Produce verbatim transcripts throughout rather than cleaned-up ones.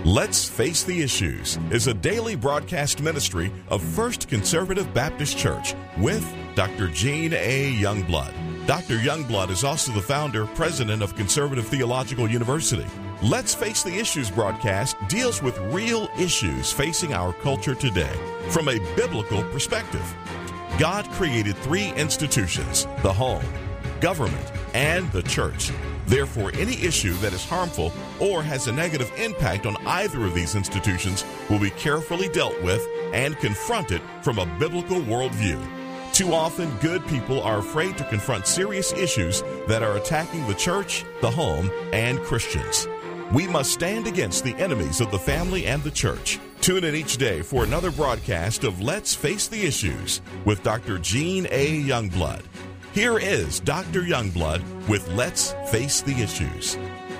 Let's Face the Issues is a daily broadcast ministry of First Conservative Baptist Church with Doctor Gene A. Youngblood. Doctor Youngblood is also the founder, president of Conservative Theological University. Let's Face the Issues broadcast deals with real issues facing our culture today from a biblical perspective. God created three institutions: the home, government, and the church. Therefore, any issue that is harmful or has a negative impact on either of these institutions will be carefully dealt with and confronted from a biblical worldview. Too often, good people are afraid to confront serious issues that are attacking the church, the home, and Christians. We must stand against the enemies of the family and the church. Tune in each day for another broadcast of Let's Face the Issues with Doctor Gene A. Youngblood. Here is Doctor Youngblood with Let's Face the Issues.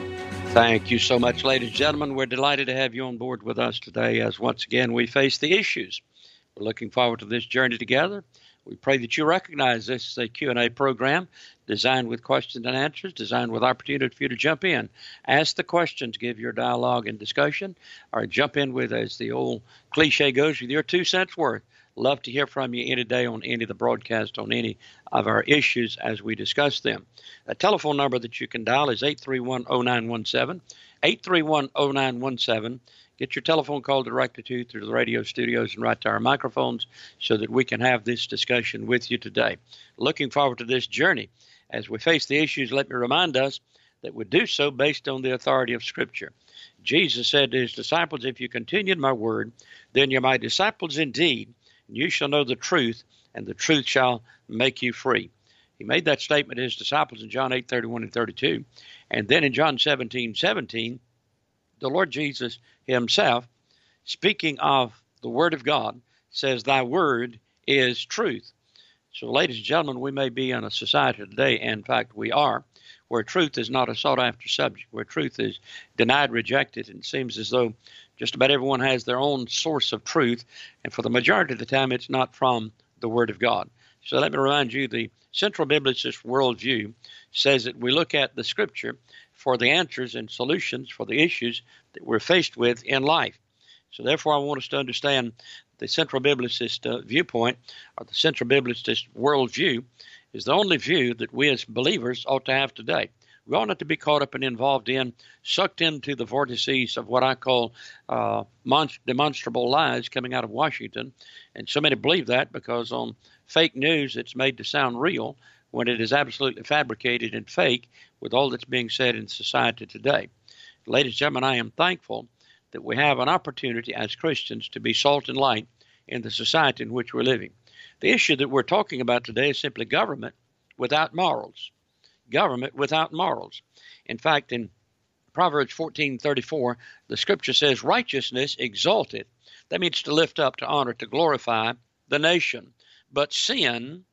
Thank you so much, ladies and gentlemen. We're delighted to have you on board with us today as once again we face the issues. We're looking forward to this journey together. We pray that you recognize this is a Q and A program designed with questions and answers, designed with opportunity for you to jump in, ask the questions, give your dialogue and discussion, or jump in with, as the old cliche goes, with your two cents worth. Love to hear from you any day on any of the broadcasts, on any of our issues as we discuss them. The telephone number that you can dial is eight three one, oh nine one seven, eight three one, oh nine one seven. Get your telephone call directed to you through the radio studios and right to our microphones so that we can have this discussion with you today. Looking forward to this journey. As we face the issues, let me remind us that we do so based on the authority of Scripture. Jesus said to his disciples, "If you continue in my word, then you're my disciples indeed. You shall know the truth, and the truth shall make you free." He made that statement to his disciples in John eight, thirty-one and thirty-two. And then in John seventeen, seventeen, the Lord Jesus himself, speaking of the Word of God, says, "Thy word is truth." So, ladies and gentlemen, we may be in a society today, and in fact we are, where truth is not a sought-after subject, where truth is denied, rejected, and it seems as though just about everyone has their own source of truth, and for the majority of the time, it's not from the Word of God. So let me remind you, the central biblicist worldview says that we look at the Scripture for the answers and solutions for the issues that we're faced with in life. So therefore, I want us to understand the central biblicist uh, viewpoint, or the central biblicist worldview, is the only view that we as believers ought to have today. We ought not to be caught up and involved in, sucked into the vortices of what I call uh, monst- demonstrable lies coming out of Washington. And so many believe that because on fake news it's made to sound real when it is absolutely fabricated and fake with all that's being said in society today. Ladies and gentlemen, I am thankful that we have an opportunity as Christians to be salt and light in the society in which we're living. The issue that we're talking about today is simply government without morals. Government without morals. In fact, in Proverbs fourteen thirty-four, the Scripture says, "Righteousness exalteth." That means to lift up, to honor, to glorify the nation. But sin,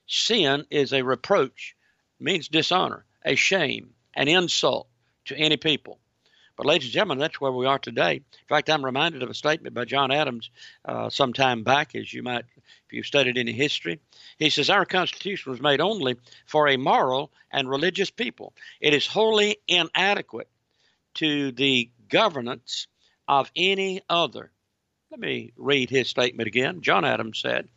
sin is a reproach, means dishonor, a shame, an insult to any people. But ladies and gentlemen, that's where we are today. In fact, I'm reminded of a statement by John Adams uh, some time back, as you might, if you've studied any history. He says, "Our Constitution was made only for a moral and religious people. It is wholly inadequate to the governance of any other." Let me read his statement again. John Adams said,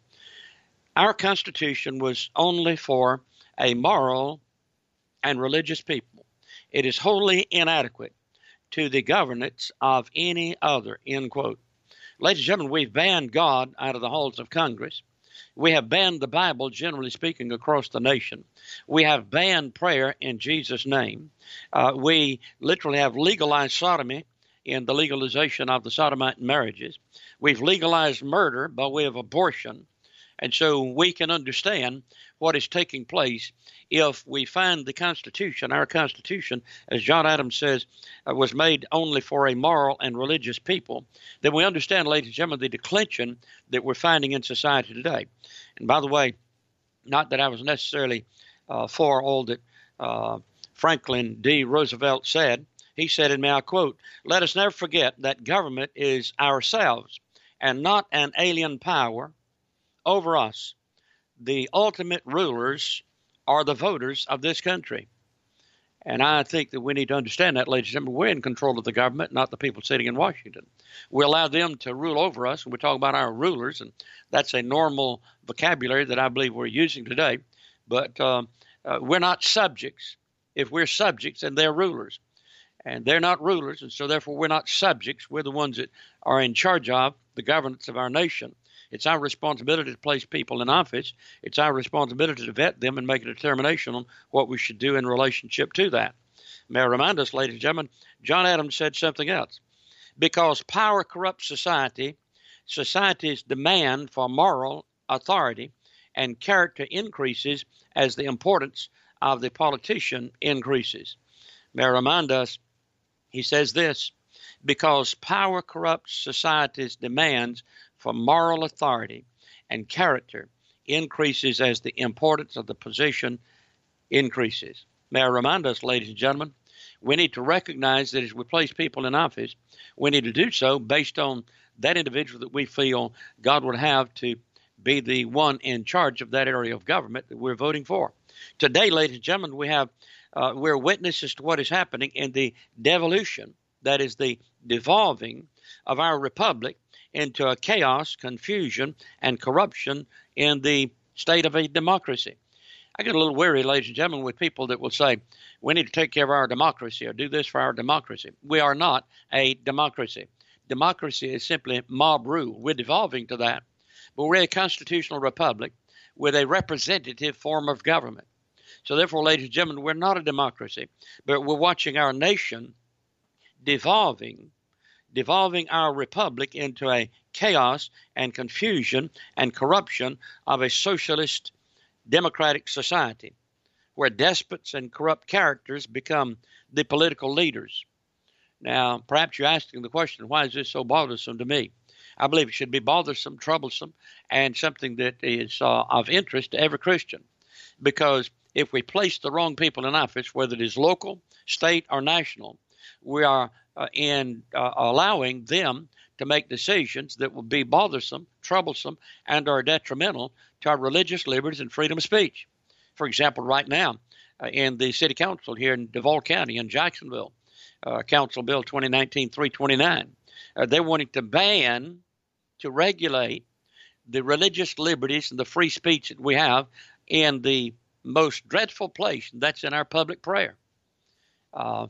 "Our Constitution was only for a moral and religious people. It is wholly inadequate to the governance of any other," end quote. Ladies and gentlemen, we've banned God out of the halls of Congress. We have banned the Bible, generally speaking, across the nation. We have banned prayer in Jesus' name. Uh, we literally have legalized sodomy in the legalization of the sodomite marriages. We've legalized murder by way of abortion. And so we can understand what is taking place if we find the Constitution, our Constitution, as John Adams says, uh, was made only for a moral and religious people. Then we understand, ladies and gentlemen, the declension that we're finding in society today. And by the way, not that I was necessarily uh, for all that uh, Franklin D. Roosevelt said. He said, and may I quote, "Let us never forget that government is ourselves and not an alien power over us. The ultimate rulers are the voters of this country." And I think that we need to understand that, ladies and gentlemen. We're in control of the government, not the people sitting in Washington. We allow them to rule over us, and we talk about our rulers, and that's a normal vocabulary that I believe we're using today. But uh, uh, we're not subjects. If we're subjects, then they're rulers. And they're not rulers, and so therefore we're not subjects. We're the ones that are in charge of the governance of our nation. It's our responsibility to place people in office. It's our responsibility to vet them and make a determination on what we should do in relationship to that. May I remind us, ladies and gentlemen, John Adams said something else. Because power corrupts society, society's demand for moral authority and character increases as the importance of the politician increases. May I remind us, he says this, because power corrupts society's demands for moral authority and character increases as the importance of the position increases. May I remind us, ladies and gentlemen, we need to recognize that as we place people in office, we need to do so based on that individual that we feel God would have to be the one in charge of that area of government that we're voting for. Today, ladies and gentlemen, we have uh, we're witnesses to what is happening in the devolution, that is the devolving of our republic into a chaos, confusion, and corruption in the state of a democracy. I get a little weary, ladies and gentlemen, with people that will say, we need to take care of our democracy or do this for our democracy. We are not a democracy. Democracy is simply mob rule. We're devolving to that. But we're a constitutional republic with a representative form of government. So therefore, ladies and gentlemen, we're not a democracy, but we're watching our nation devolving devolving our republic into a chaos and confusion and corruption of a socialist democratic society where despots and corrupt characters become the political leaders. Now, perhaps you're asking the question, why is this so bothersome to me? I believe it should be bothersome, troublesome, and something that is uh, of interest to every Christian. Because if we place the wrong people in office, whether it is local, state, or national, we are uh, in uh, allowing them to make decisions that will be bothersome, troublesome, and are detrimental to our religious liberties and freedom of speech. For example, right now uh, in the city council here in Duval County in Jacksonville, uh, Council Bill twenty nineteen dash three twenty-nine, uh, they're wanting to ban, to regulate the religious liberties and the free speech that we have in the most dreadful place, and that's in our public prayer. Uh,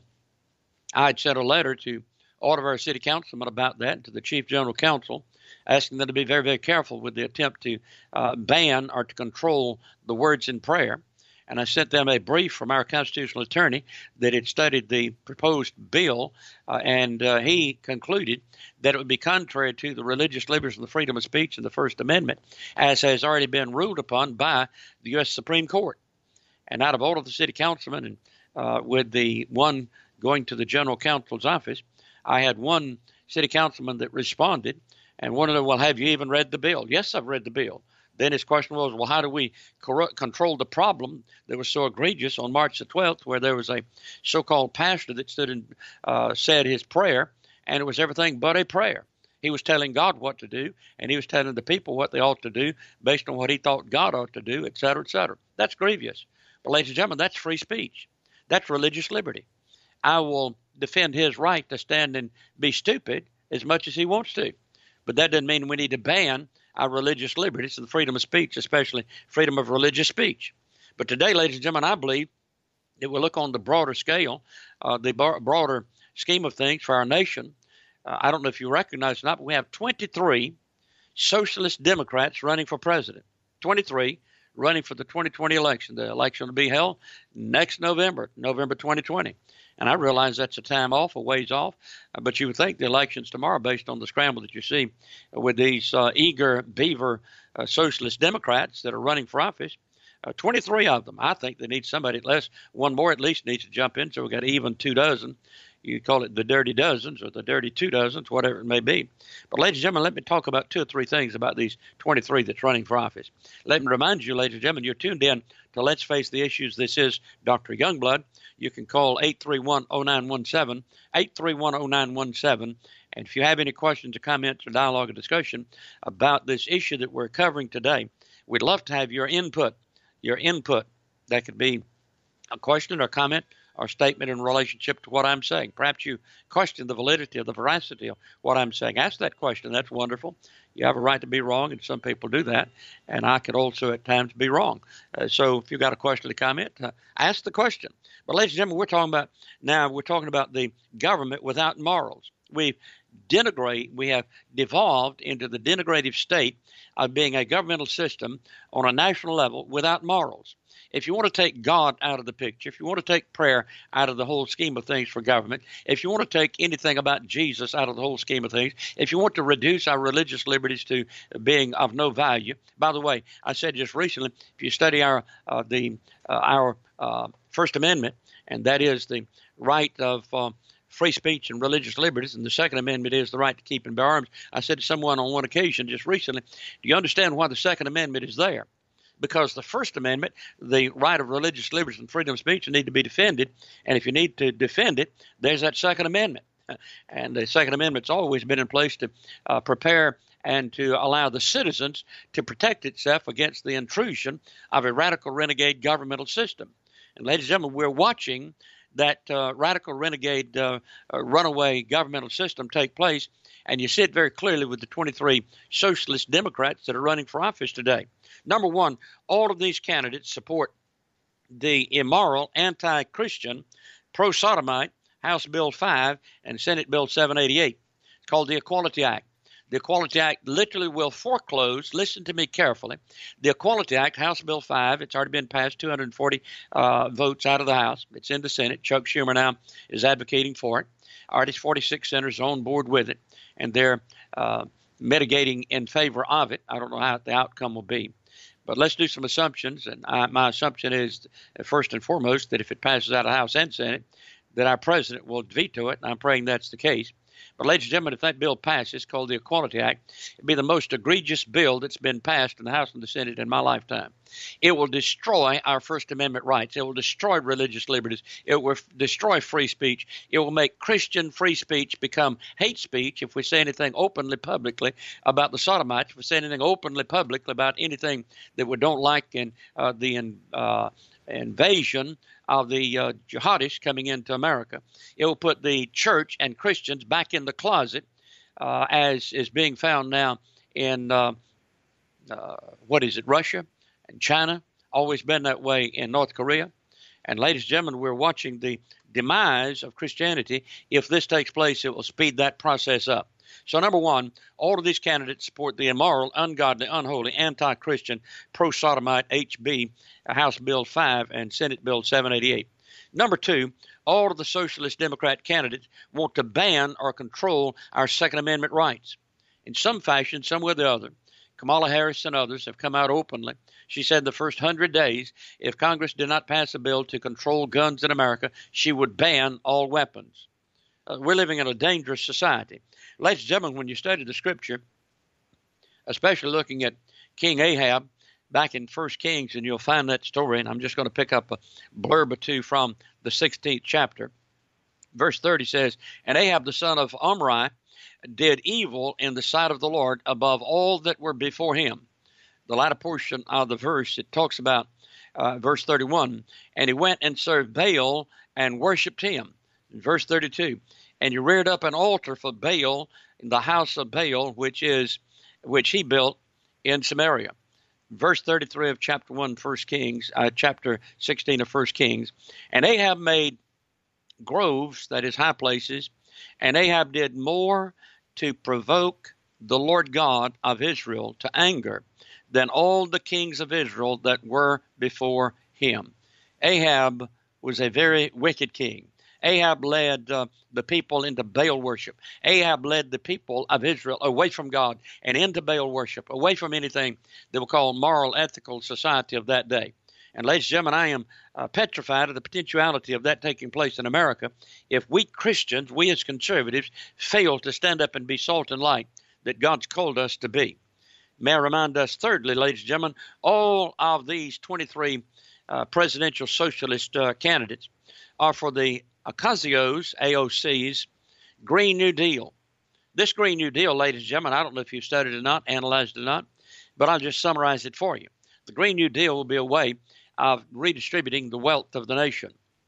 I had sent a letter to all of our city councilmen about that, and to the chief general counsel, asking them to be very, very careful with the attempt to uh, ban or to control the words in prayer. And I sent them a brief from our constitutional attorney that had studied the proposed bill, uh, and uh, he concluded that it would be contrary to the religious liberties and the freedom of speech in the First Amendment, as has already been ruled upon by the U S Supreme Court. And out of all of the city councilmen, and uh, with the one going to the general counsel's office, I had one city councilman that responded, and one of them, well, have you even read the bill? Yes, I've read the bill. Then his question was, well, how do we corrupt, control the problem that was so egregious on March the twelfth, where there was a so-called pastor that stood and uh, said his prayer, and it was everything but a prayer. He was telling God what to do, and he was telling the people what they ought to do based on what he thought God ought to do, et cetera, et cetera. That's grievous. But ladies and gentlemen, that's free speech. That's religious liberty. I will defend his right to stand and be stupid as much as he wants to. But that doesn't mean we need to ban our religious liberties and freedom of speech, especially freedom of religious speech. But today, ladies and gentlemen, I believe that we look on the broader scale, uh, the bar- broader scheme of things for our nation. Uh, I don't know if you recognize or not, but we have twenty-three socialist Democrats running for president. twenty-three running for the twenty twenty election. The election will be held next November, November twenty twenty. And I realize that's a time off, a ways off, uh, but you would think the election's tomorrow based on the scramble that you see with these uh, eager beaver uh, socialist Democrats that are running for office. Uh, twenty-three of them. I think they need somebody at least, one more at least needs to jump in, so we got even two dozen. You call it the dirty dozens or the dirty two dozens, whatever it may be. But ladies and gentlemen, let me talk about two or three things about these twenty-three that's running for office. Let me remind you, ladies and gentlemen, you're tuned in to Let's Face the Issues. This is Doctor Youngblood. You can call eight three one, oh nine one seven, eight three one, oh nine one seven. And if you have any questions or comments or dialogue or discussion about this issue that we're covering today, we'd love to have your input. Your input. That could be a question or comment or statement in relationship to what I'm saying. Perhaps you question the validity or the veracity of what I'm saying. Ask that question. That's wonderful. You have a right to be wrong, and some people do that. And I could also at times be wrong. Uh, so if you've got a question to comment, uh, ask the question. But ladies and gentlemen, we're talking about now, we're talking about the government without morals. We denigrate, we have devolved into the denigrative state of being a governmental system on a national level without morals. If you want to take God out of the picture, if you want to take prayer out of the whole scheme of things for government, if you want to take anything about Jesus out of the whole scheme of things, if you want to reduce our religious liberties to being of no value. By the way, I said just recently, if you study our uh, the uh, our uh, First Amendment, and that is the right of uh, free speech and religious liberties, and the Second Amendment is the right to keep and bear arms. I said to someone on one occasion just recently, do you understand why the Second Amendment is there? Because the First Amendment, the right of religious liberties and freedom of speech, need to be defended. And if you need to defend it, there's that Second Amendment. And the Second Amendment's always been in place to uh, prepare and to allow the citizens to protect itself against the intrusion of a radical renegade governmental system. And ladies and gentlemen, we're watching that uh, radical renegade uh, uh, runaway governmental system take place. And you see it very clearly with the twenty-three socialist Democrats that are running for office today. Number one, all of these candidates support the immoral, anti-Christian, pro-sodomite House Bill five and Senate Bill seven eighty-eight. It's called the Equality Act. The Equality Act literally will foreclose, listen to me carefully, the Equality Act, House Bill five, it's already been passed, two hundred forty uh, votes out of the House. It's in the Senate. Chuck Schumer now is advocating for it. Already forty-six senators on board with it, and they're uh, mitigating in favor of it. I don't know how the outcome will be. But let's do some assumptions, and I, my assumption is, first and foremost, that if it passes out of House and Senate, that our president will veto it, and I'm praying that's the case. But, ladies and gentlemen, if that bill passes, called the Equality Act, it'll be the most egregious bill that's been passed in the House and the Senate in my lifetime. It will destroy our First Amendment rights. It will destroy religious liberties. It will f- destroy free speech. It will make Christian free speech become hate speech if we say anything openly, publicly about the sodomites, if we say anything openly, publicly about anything that we don't like in uh, the uh, invasion of the uh, jihadists coming into America. It will put the church and Christians back in the closet, uh, as is being found now in, uh, uh, what is it, Russia and China, always been that way in North Korea. And ladies and gentlemen, we're watching the demise of Christianity. If this takes place, it will speed that process up. So number one, all of these candidates support the immoral, ungodly, unholy, anti-Christian, pro-sodomite H B, House Bill five and Senate Bill seven eighty-eight. Number two, all of the socialist Democrat candidates want to ban or control our Second Amendment rights. In some fashion, some way or the other, Kamala Harris and others have come out openly. She said in the first hundred days, if Congress did not pass a bill to control guns in America, she would ban all weapons. Uh, we're living in a dangerous society. Ladies and gentlemen, when you study the scripture, especially looking at King Ahab back in First Kings, and you'll find that story, and I'm just going to pick up a blurb or two from the sixteenth chapter. Verse thirty says, and Ahab the son of Omri did evil in the sight of the Lord above all that were before him. The latter portion of the verse, it talks about uh, verse thirty-one, and he went and served Baal and worshipped him. In verse thirty-two, and he reared up an altar for Baal in the house of Baal, which is which he built in Samaria. Verse thirty-three of chapter one, First Kings, uh, chapter sixteen of First Kings, and Ahab made groves, that is high places, and Ahab did more to provoke the Lord God of Israel to anger than all the kings of Israel that were before him. Ahab was a very wicked king. Ahab led uh, the people into Baal worship. Ahab led the people of Israel away from God and into Baal worship, away from anything that we call moral, ethical society of that day. And ladies and gentlemen, I am uh, petrified of the potentiality of that taking place in America if we Christians, we as conservatives, fail to stand up and be salt and light that God's called us to be. May I remind us, thirdly, ladies and gentlemen, all of these twenty-three uh, presidential socialist uh, candidates are for the Ocasios, A O C's, Green New Deal. This Green New Deal, ladies and gentlemen, I don't know if you've studied it or not, analyzed it or not, but I'll just summarize it for you. The Green New Deal will be a way of redistributing the wealth of the nation.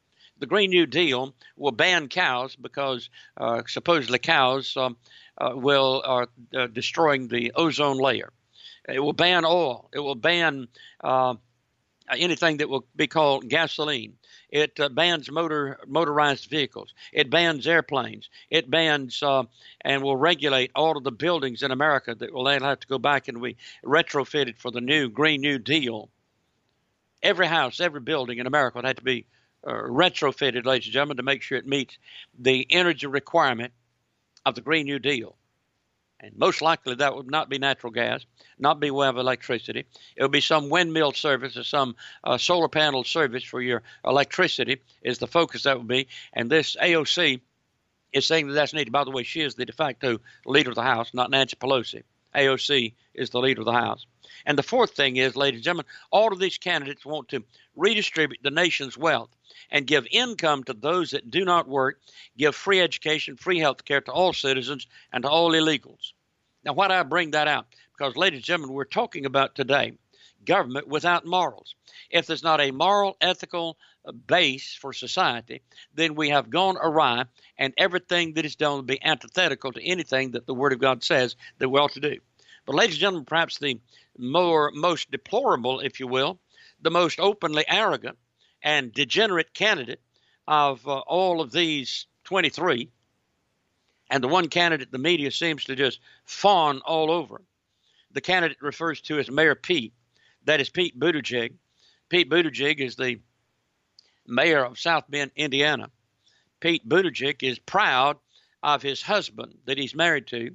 the Green New Deal will ban cows because uh, supposedly cows um, uh, will are uh, destroying the ozone layer. It will ban oil. It will ban uh, anything that will be called gasoline. It uh, bans motor motorized vehicles. It bans airplanes. It bans uh, and will regulate all of the buildings in America that will have to go back and be retrofitted for the new Green New Deal. Every house, every building in America would have to be uh, retrofitted, ladies and gentlemen, to make sure it meets the energy requirement of the Green New Deal. And most likely that would not be natural gas, not be way of electricity. It would be some windmill service or some uh, solar panel service for your electricity is the focus that would be. And this A O C is saying that that's needed. By the way, she is the de facto leader of the House, not Nancy Pelosi. A O C is the leader of the House. And the fourth thing is, ladies and gentlemen, all of these candidates want to redistribute the nation's wealth and give income to those that do not work, give free education, free health care to all citizens and to all illegals. Now, why do I bring that out? Because, ladies and gentlemen, we're talking about today government without morals. If there's not a moral, ethical base for society, then we have gone awry, and everything that is done will be antithetical to anything that the Word of God says that we ought to do. But, ladies and gentlemen, perhaps the more most deplorable, if you will, the most openly arrogant and degenerate candidate of uh, all of these twenty-three, and the one candidate the media seems to just fawn all over, the candidate refers to as Mayor Pete. That is Pete Buttigieg. Pete Buttigieg is the mayor of South Bend, Indiana. Pete Buttigieg is proud of his husband that he's married to.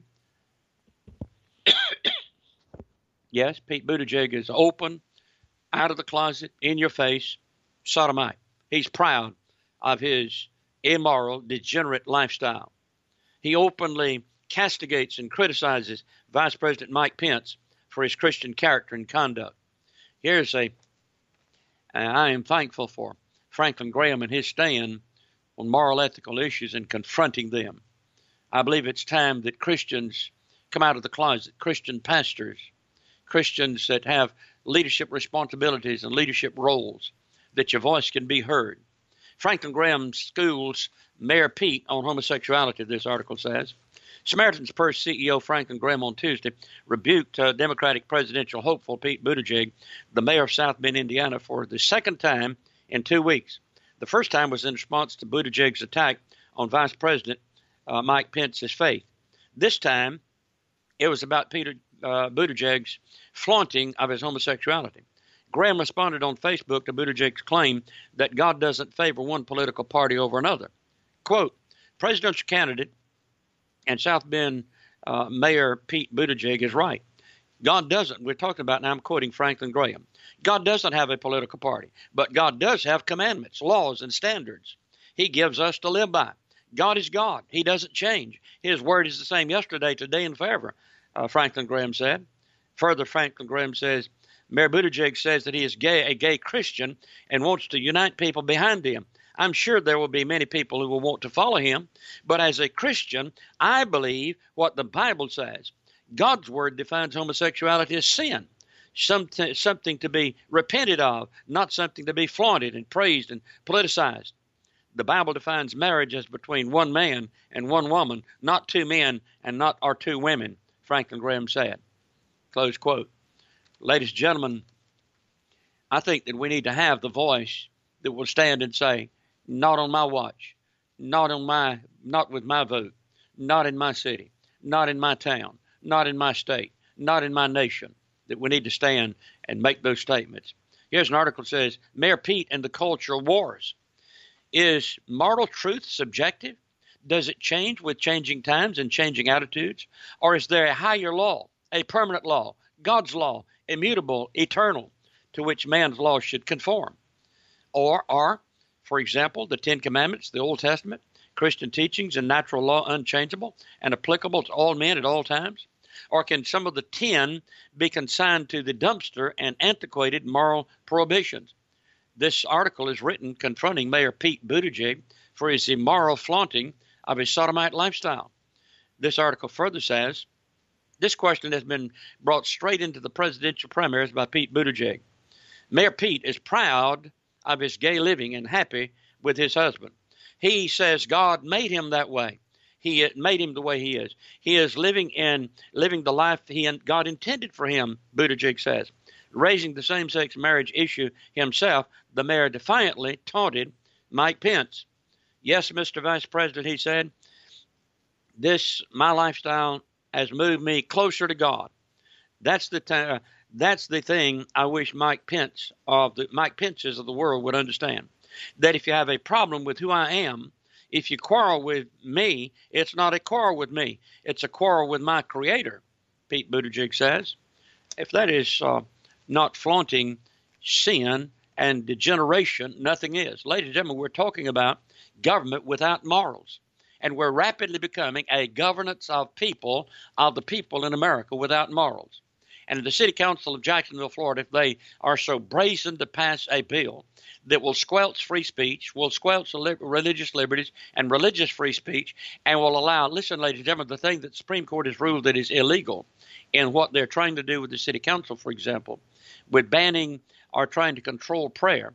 Yes, Pete Buttigieg is open, out of the closet, in your face, sodomite. He's proud of his immoral, degenerate lifestyle. He openly castigates and criticizes Vice President Mike Pence for his Christian character and conduct. Here's a, I am thankful for Franklin Graham and his stand on moral, ethical issues and confronting them. I believe it's time that Christians come out of the closet, Christian pastors, Christians that have leadership responsibilities and leadership roles, that your voice can be heard. Franklin Graham schools Mayor Pete on homosexuality, this article says. Samaritan's Purse C E O Franklin Graham on Tuesday rebuked uh, Democratic presidential hopeful Pete Buttigieg, the mayor of South Bend, Indiana, for the second time in two weeks. The first time was in response to Buttigieg's attack on Vice President uh, Mike Pence's faith. This time, it was about Peter uh, Buttigieg's flaunting of his homosexuality. Graham responded on Facebook to Buttigieg's claim that God doesn't favor one political party over another. Quote, presidential candidate and South Bend uh, Mayor Pete Buttigieg is right. God doesn't, we're talking about now, I'm quoting Franklin Graham. God doesn't have a political party, but God does have commandments, laws, and standards he gives us to live by. God is God. He doesn't change. His word is the same yesterday, today, and forever, uh, Franklin Graham said. Further, Franklin Graham says, Mayor Buttigieg says that he is gay, a gay Christian and wants to unite people behind him. I'm sure there will be many people who will want to follow him, but as a Christian, I believe what the Bible says. God's word defines homosexuality as sin, something, something to be repented of, not something to be flaunted and praised and politicized. The Bible defines marriage as between one man and one woman, not two men and not or two women, Franklin Graham said. Close quote. Ladies and gentlemen, I think that we need to have the voice that will stand and say, not on my watch, not on my, not with my vote, not in my city, not in my town, not in my state, not in my nation, that we need to stand and make those statements. Here's an article that says, Mayor Pete and the cultural wars. Is moral truth subjective? Does it change with changing times and changing attitudes? Or is there a higher law, a permanent law, God's law, immutable, eternal, to which man's law should conform? Or are, for example, the Ten Commandments, the Old Testament, Christian teachings, and natural law unchangeable and applicable to all men at all times? Or can some of the ten be consigned to the dumpster and antiquated moral prohibitions? This article is written confronting Mayor Pete Buttigieg for his immoral flaunting of his sodomite lifestyle. This article further says, this question has been brought straight into the presidential primaries by Pete Buttigieg. Mayor Pete is proud of his gay living and happy with his husband. He says God made him that way. He made him the way he is. He is living in living the life he and God intended for him, Buttigieg says. Raising the same-sex marriage issue himself, the mayor defiantly taunted Mike Pence. Yes, Mister Vice President, he said, this, my lifestyle has moved me closer to God. That's the t- that's the thing I wish Mike Pence of the Mike Pences of the world would understand. That if you have a problem with who I am, if you quarrel with me, it's not a quarrel with me. It's a quarrel with my Creator, Pete Buttigieg says. If that is uh, not flaunting sin and degeneration, nothing is. Ladies and gentlemen, we're talking about government without morals. And we're rapidly becoming a governance of people, of the people in America without morals. And the City Council of Jacksonville, Florida, if they are so brazen to pass a bill that will squelch free speech, will squelch religious liberties and religious free speech, and will allow, listen, ladies and gentlemen, the thing that the Supreme Court has ruled that is illegal in what they're trying to do with the City Council, for example, with banning or trying to control prayer.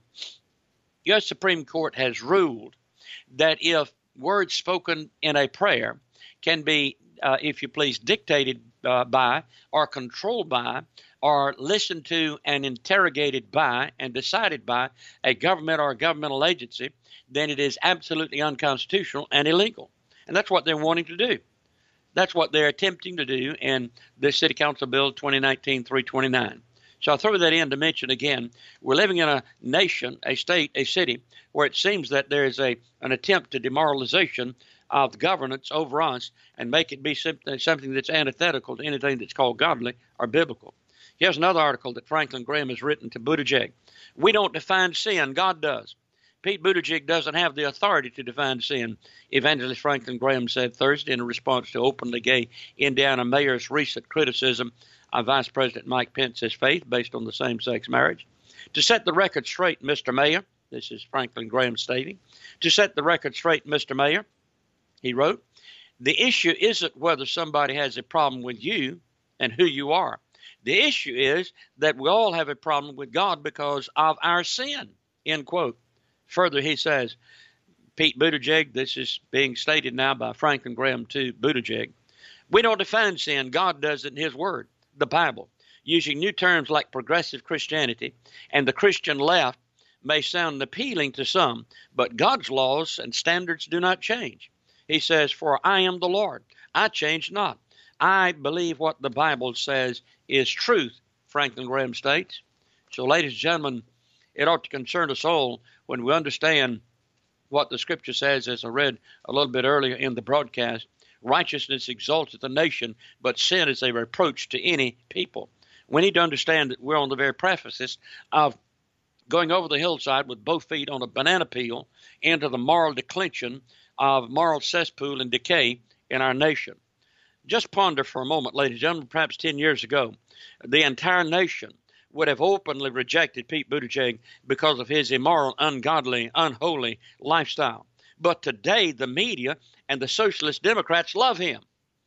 U S Supreme Court has ruled that if words spoken in a prayer can be, uh, if you please, dictated uh, by or controlled by or listened to and interrogated by and decided by a government or a governmental agency, then it is absolutely unconstitutional and illegal. And that's what they're wanting to do. That's what they're attempting to do in the City Council Bill twenty nineteen dash three twenty-nine. So I'll throw that in to mention again, we're living in a nation, a state, a city, where it seems that there is a an attempt to demoralization of governance over us and make it be something that's antithetical to anything that's called godly or biblical. Here's another article that Franklin Graham has written to Buttigieg. We don't define sin, God does. Pete Buttigieg doesn't have the authority to define sin, Evangelist Franklin Graham said Thursday in response to openly gay Indiana mayor's recent criticism of Vice President Mike Pence's faith based on the same-sex marriage. To set the record straight, Mister Mayor, this is Franklin Graham stating, to set the record straight, Mister Mayor, he wrote, the issue isn't whether somebody has a problem with you and who you are. The issue is that we all have a problem with God because of our sin, end quote. Further, he says, Pete Buttigieg, this is being stated now by Franklin Graham to Buttigieg, we don't define sin, God does it in his word, the Bible. Using new terms like progressive Christianity and the Christian left may sound appealing to some, but God's laws and standards do not change. He says, for I am the Lord, I change not. I believe what the Bible says is truth, Franklin Graham states. So, ladies and gentlemen, it ought to concern us all when we understand what the Scripture says, as I read a little bit earlier in the broadcast. Righteousness exalteth the nation, but sin is a reproach to any people. We need to understand that we're on the very precipice of going over the hillside with both feet on a banana peel into the moral declension of moral cesspool and decay in our nation. Just ponder for a moment, ladies and gentlemen, perhaps ten years ago, the entire nation would have openly rejected Pete Buttigieg because of his immoral, ungodly, unholy lifestyle. But today, the media and the socialist Democrats love him.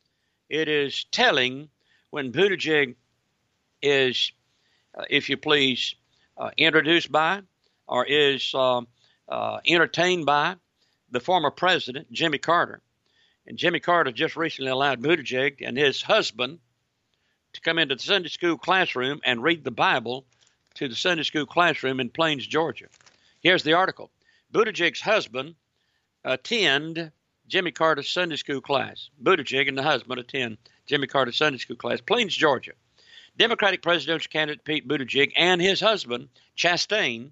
It is telling when Buttigieg is, uh, if you please, uh, introduced by or is uh, uh, entertained by the former president, Jimmy Carter. And Jimmy Carter just recently allowed Buttigieg and his husband to come into the Sunday school classroom and read the Bible to the Sunday school classroom in Plains, Georgia. Here's the article. Buttigieg's husband attend Jimmy Carter's Sunday school class. Buttigieg and the husband attend Jimmy Carter's Sunday school class, Plains, Georgia. Democratic presidential candidate Pete Buttigieg and his husband, Chastain,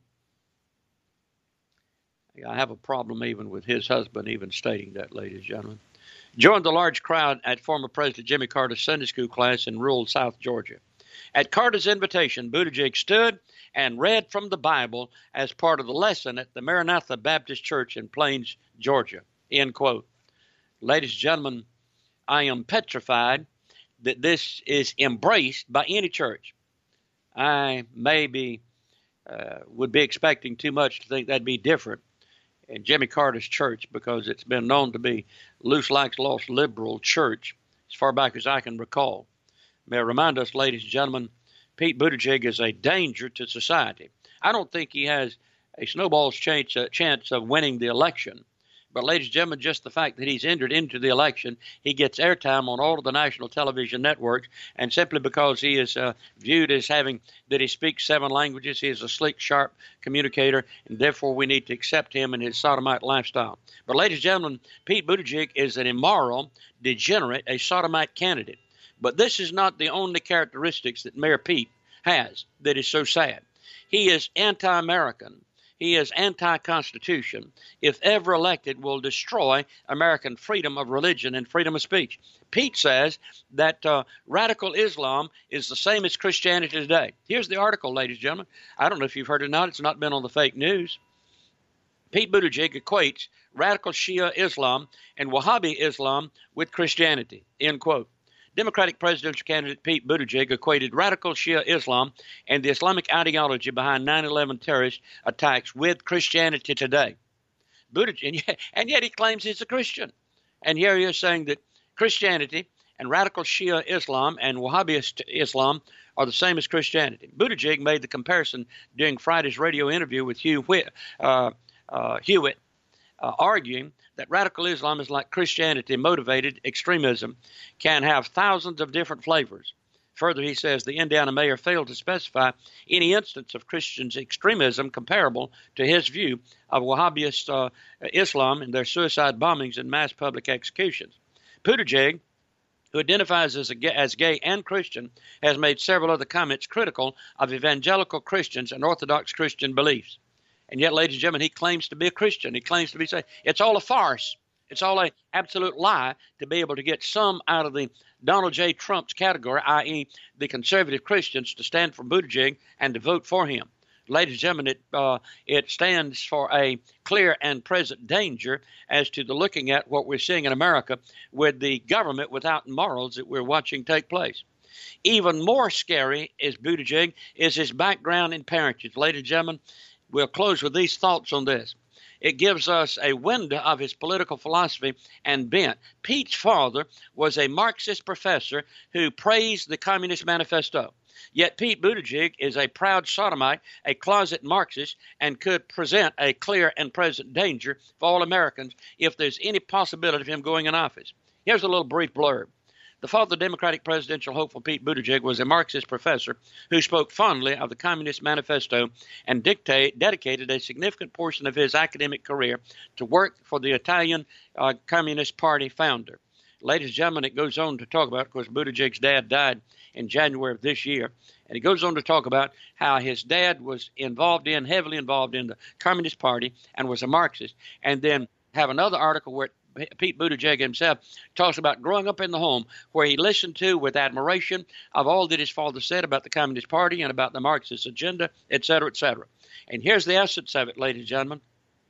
I have a problem even with his husband even stating that, ladies and gentlemen, joined the large crowd at former President Jimmy Carter's Sunday school class in rural South Georgia. At Carter's invitation, Buttigieg stood and read from the Bible as part of the lesson at the Maranatha Baptist Church in Plains, Georgia, end quote. Ladies and gentlemen, I am petrified that this is embraced by any church. I maybe uh, would be expecting too much to think that'd be different in Jimmy Carter's church, because it's been known to be loose like lost liberal church as far back as I can recall. May I remind us, ladies and gentlemen, Pete Buttigieg is a danger to society. I don't think he has a snowball's chance, uh, chance of winning the election. But, ladies and gentlemen, just the fact that he's entered into the election, he gets airtime on all of the national television networks, and simply because he is uh, viewed as having that he speaks seven languages, he is a sleek, sharp communicator, and therefore we need to accept him and his sodomite lifestyle. But, ladies and gentlemen, Pete Buttigieg is an immoral, degenerate, a sodomite candidate. But this is not the only characteristics that Mayor Pete has that is so sad. He is anti-American. He is anti-Constitution. If ever elected, will destroy American freedom of religion and freedom of speech. Pete says that uh, radical Islam is the same as Christianity today. Here's the article, ladies and gentlemen. I don't know if you've heard it or not. It's not been on the fake news. Pete Buttigieg equates radical Shia Islam and Wahhabi Islam with Christianity, end quote. Democratic presidential candidate Pete Buttigieg equated radical Shia Islam and the Islamic ideology behind nine eleven terrorist attacks with Christianity today. Buttigieg, and yet, and yet he claims he's a Christian. And here he is saying that Christianity and radical Shia Islam and Wahhabist Islam are the same as Christianity. Buttigieg made the comparison during Friday's radio interview with Hugh Whit, uh, uh, Hewitt, uh, arguing that radical Islam is like Christianity-motivated extremism, can have thousands of different flavors. Further, he says the Indiana mayor failed to specify any instance of Christian extremism comparable to his view of Wahhabist uh, Islam and their suicide bombings and mass public executions. Buttigieg, who identifies as, a, as gay and Christian, has made several other comments critical of evangelical Christians and Orthodox Christian beliefs. And yet, ladies and gentlemen, he claims to be a Christian. He claims to be saying it's all a farce. It's all an absolute lie to be able to get some out of the Donald J. Trump's category, that is the conservative Christians, to stand for Buttigieg and to vote for him. Ladies and gentlemen, it, uh, it stands for a clear and present danger as to the looking at what we're seeing in America with the government without morals that we're watching take place. Even more scary is Buttigieg is his background in parentage. Ladies and gentlemen, we'll close with these thoughts on this. It gives us a window of his political philosophy and bent. Pete's father was a Marxist professor who praised the Communist Manifesto. Yet Pete Buttigieg is a proud sodomite, a closet Marxist, and could present a clear and present danger for all Americans if there's any possibility of him going in office. Here's a little brief blurb. The father of the Democratic presidential hopeful Pete Buttigieg was a Marxist professor who spoke fondly of the Communist Manifesto and dictate, dedicated a significant portion of his academic career to work for the Italian uh, Communist Party founder. Ladies and gentlemen, it goes on to talk about, of course, Buttigieg's dad died in January of this year, and he goes on to talk about how his dad was involved in, heavily involved in the Communist Party and was a Marxist, and then have another article where Pete Buttigieg himself talks about growing up in the home where he listened to with admiration of all that his father said about the Communist Party and about the Marxist agenda, et cetera, et cetera. And here's the essence of it, ladies and gentlemen.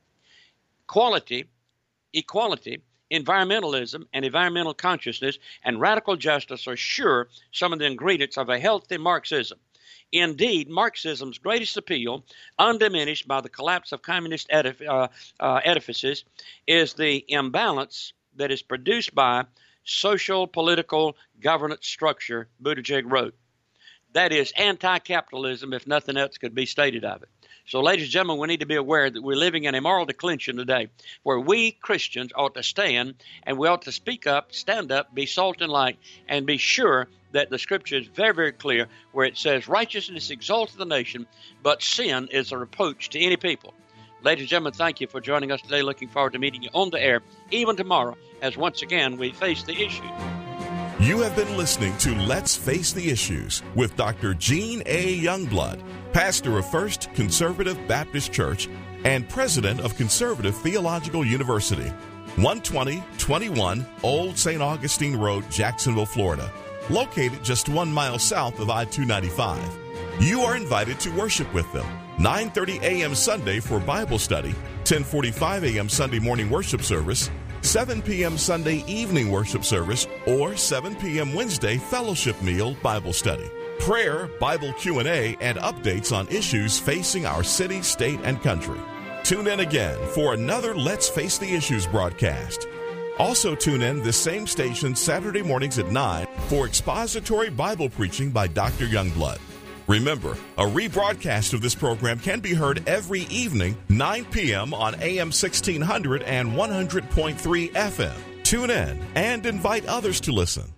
Quality, equality, environmentalism, and environmental consciousness and radical justice are sure some of the ingredients of a healthy Marxism. Indeed, Marxism's greatest appeal, undiminished by the collapse of communist edif- uh, uh, edifices, is the imbalance that is produced by social, political, governance structure, Buttigieg wrote. That is anti-capitalism, if nothing else could be stated of it. So, ladies and gentlemen, we need to be aware that we're living in a moral declension today where we Christians ought to stand and we ought to speak up, stand up, be salt and light, and be sure that the Scripture is very, very clear where it says righteousness exalts the nation, but sin is a reproach to any people. Ladies and gentlemen, thank you for joining us today. Looking forward to meeting you on the air, even tomorrow, as once again we face the issue. You have been listening to Let's Face the Issues with Doctor Gene A. Youngblood, pastor of First Conservative Baptist Church and president of Conservative Theological University, one twenty twenty-one Old Saint Augustine Road, Jacksonville, Florida, located just one mile south of I two ninety-five. You are invited to worship with them, nine thirty a.m. Sunday for Bible study, ten forty-five a.m. Sunday morning worship service, seven p.m. Sunday evening worship service, or seven p.m. Wednesday fellowship meal Bible study, prayer, Bible Q and A, and updates on issues facing our city, state, and country. Tune in again for another Let's Face the Issues broadcast. Also tune in this same station Saturday mornings at nine for expository Bible preaching by Doctor Youngblood. Remember, a rebroadcast of this program can be heard every evening, nine p.m. on A M sixteen hundred and one hundred point three F M. Tune in and invite others to listen.